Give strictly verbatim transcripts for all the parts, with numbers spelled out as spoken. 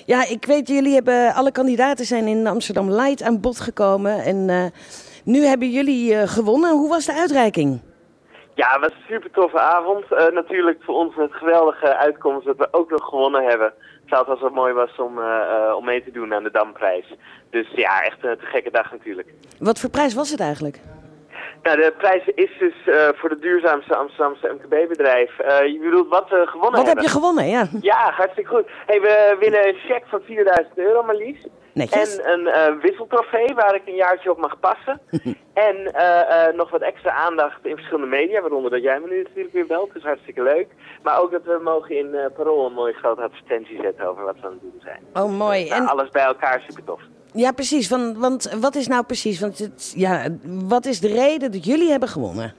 Ja, ik weet, jullie hebben, alle kandidaten zijn in Amsterdam Light aan bod gekomen. En uh, nu hebben jullie uh, gewonnen. Hoe was de uitreiking? Ja, het was een super toffe avond. Uh, natuurlijk voor ons het geweldige uitkomst dat we ook nog gewonnen hebben. Terwijl het wel mooi was om, uh, uh, om mee te doen aan de Damprijs. Dus ja, echt een te gekke dag natuurlijk. Wat voor prijs was het eigenlijk? Nou, de prijs is dus uh, voor de duurzaamste Amsterdamse M K B-bedrijf. Uh, je bedoelt wat we gewonnen wat hebben? Wat heb je gewonnen, ja? Ja, hartstikke goed. Hey, we winnen een cheque van vierduizend euro maar liefst. Netjes. En een uh, wisseltrofee waar ik een jaartje op mag passen. En uh, uh, nog wat extra aandacht in verschillende media, waaronder dat jij me nu natuurlijk weer belt. Dus hartstikke leuk. Maar ook dat we mogen in uh, Parool een mooie grote advertentie zetten over wat we aan het doen zijn. Oh, mooi. Dus, uh, en... alles bij elkaar, super tof. Ja, precies. Want, want wat is nou precies? Want het, ja, wat is de reden dat jullie hebben gewonnen?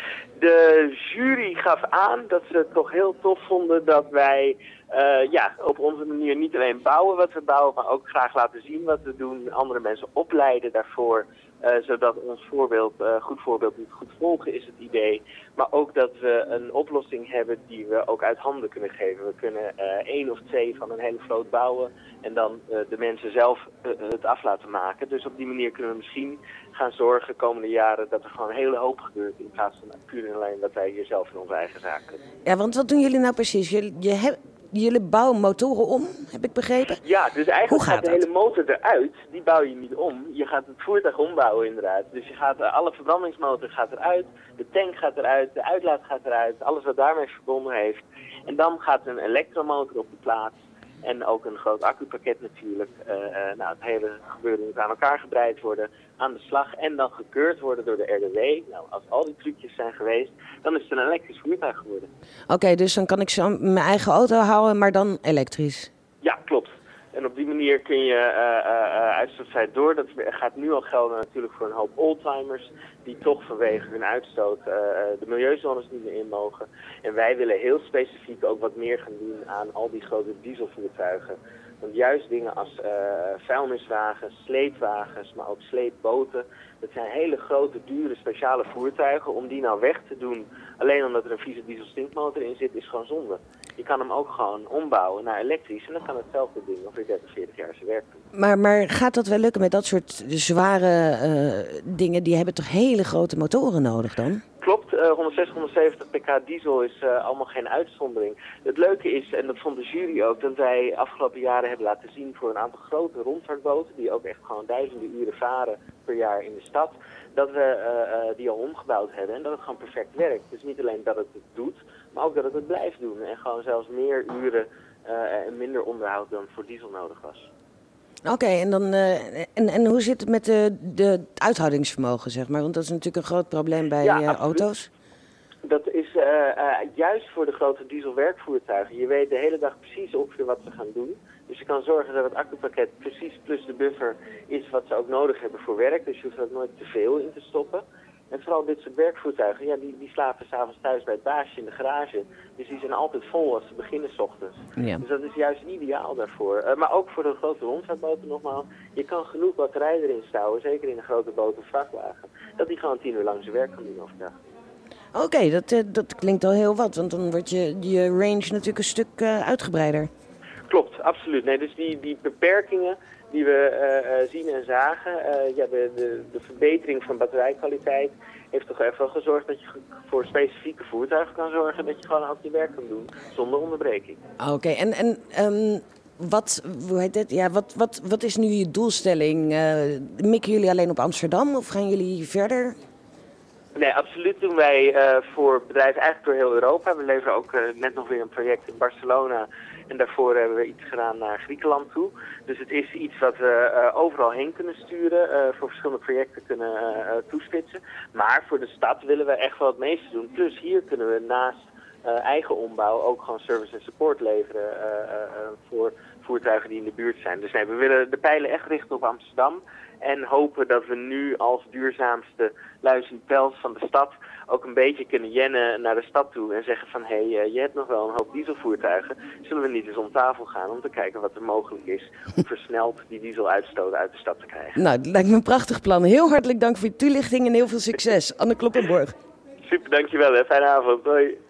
De jury gaf aan dat ze het toch heel tof vonden dat wij uh, ja, op onze manier niet alleen bouwen wat we bouwen, maar ook graag laten zien wat we doen, andere mensen opleiden daarvoor, uh, zodat ons voorbeeld, uh, goed voorbeeld niet goed volgen is het idee. Maar ook dat we een oplossing hebben die we ook uit handen kunnen geven. We kunnen uh, één of twee van een hele vloot bouwen en dan uh, de mensen zelf uh, het af laten maken. Dus op die manier kunnen we misschien gaan zorgen de komende jaren dat er gewoon een hele hoop gebeurt in plaats van puur en alleen dat wij hier zelf in onze eigen zaak kunnen. Ja, want wat doen jullie nou precies? Jullie, je hebt, jullie bouwen motoren om, heb ik begrepen? Ja, dus eigenlijk Hoe gaat, gaat de dat? hele motor eruit, die bouw je niet om. Je gaat het voertuig ombouwen inderdaad. Dus je gaat, uh, alle verbrandingsmotor gaat eruit, de tank gaat eruit, de uitlaat gaat eruit, alles wat daarmee verbonden heeft. En dan gaat een elektromotor op de plaats. En ook een groot accupakket natuurlijk. Uh, uh, nou, het hele gebeuren moet aan elkaar gebreid worden, aan de slag en dan gekeurd worden door de R D W. Nou, als al die trucjes zijn geweest, dan is het een elektrisch voertuig geworden. Oké, okay, dus dan kan ik zo mijn eigen auto houden, maar dan elektrisch? Ja, klopt. En op die manier kun je uh, uh, uitstootvrij door. Dat gaat nu al gelden natuurlijk voor een hoop oldtimers die toch vanwege hun uitstoot uh, de milieuzones niet meer in mogen. En wij willen heel specifiek ook wat meer gaan doen aan al die grote dieselvoertuigen. Want juist dingen als uh, vuilniswagens, sleepwagens, maar ook sleepboten, dat zijn hele grote, dure, speciale voertuigen. Om die nou weg te doen, alleen omdat er een vieze dieselstinkmotor in zit, is gewoon zonde. Je kan hem ook gewoon ombouwen naar elektrisch en dan kan hetzelfde ding over dertig, veertig jaar zijn werk doen. Maar, maar gaat dat wel lukken met dat soort zware uh, dingen? Die hebben toch hele grote motoren nodig dan? Klopt, uh, honderdzestig, honderdzeventig pk diesel is uh, allemaal geen uitzondering. Het leuke is, en dat vond de jury ook, dat wij afgelopen jaren hebben laten zien voor een aantal grote rondvaartboten, die ook echt gewoon duizenden uren varen per jaar in de stad, dat we uh, uh, die al omgebouwd hebben en dat het gewoon perfect werkt. Dus niet alleen dat het het doet, maar ook dat het het blijft doen en gewoon zelfs meer uren uh, en minder onderhoud dan voor diesel nodig was. Oké, okay, en, dan, uh, en, en hoe zit het met de, de, het uithoudingsvermogen, zeg maar? Want dat is natuurlijk een groot probleem bij ja, uh, auto's. Dat is uh, uh, juist voor de grote dieselwerkvoertuigen. Je weet de hele dag precies ongeveer wat ze gaan doen. Dus je kan zorgen dat het accupakket precies plus de buffer is wat ze ook nodig hebben voor werk. Dus je hoeft er ook nooit te veel in te stoppen. En vooral dit soort werkvoertuigen, ja, die, die slapen s'avonds thuis bij het baasje in de garage. Dus die zijn altijd vol als ze beginnen 's ochtends. Ja. Dus dat is juist ideaal daarvoor. Uh, maar ook voor de grote rondvaartboten nogmaals. Je kan genoeg batterij erin stouwen, zeker in een grote boot of vrachtwagen. Dat die gewoon tien uur lang zijn werk kan doen overdag. Oké, okay, dat, uh, dat klinkt al heel wat, want dan wordt je, je range natuurlijk een stuk uh, uitgebreider. Klopt, absoluut. Nee, dus die, die beperkingen die we uh, uh, zien en zagen, uh, ja, de, de, de verbetering van batterijkwaliteit heeft toch even gezorgd dat je voor specifieke voertuigen kan zorgen dat je gewoon ook je werk kan doen zonder onderbreking. Oké, okay, en, en um, wat, hoe heet het? Ja, wat, wat, wat is nu je doelstelling? Uh, mikken jullie alleen op Amsterdam of gaan jullie verder? Nee, absoluut doen wij uh, voor bedrijven eigenlijk door heel Europa. We leveren ook uh, net nog weer een project in Barcelona. En daarvoor hebben we iets gedaan naar Griekenland toe. Dus het is iets wat we uh, overal heen kunnen sturen. Uh, voor verschillende projecten kunnen uh, toespitsen. Maar voor de stad willen we echt wel het meeste doen. Plus hier kunnen we naast uh, eigen ombouw ook gewoon service en support leveren uh, uh, voor voertuigen die in de buurt zijn. Dus nee, we willen de pijlen echt richten op Amsterdam. En hopen dat we nu als duurzaamste luis en pels van de stad ook een beetje kunnen jennen naar de stad toe. En zeggen van, hé, hey, je hebt nog wel een hoop dieselvoertuigen. Zullen we niet eens om tafel gaan om te kijken wat er mogelijk is om versneld die dieseluitstoot uit de stad te krijgen. Nou, dat lijkt me een prachtig plan. Heel hartelijk dank voor je toelichting en heel veel succes. Anne Kloppenborg. Super, dankjewel hè. Fijne avond. Hoi.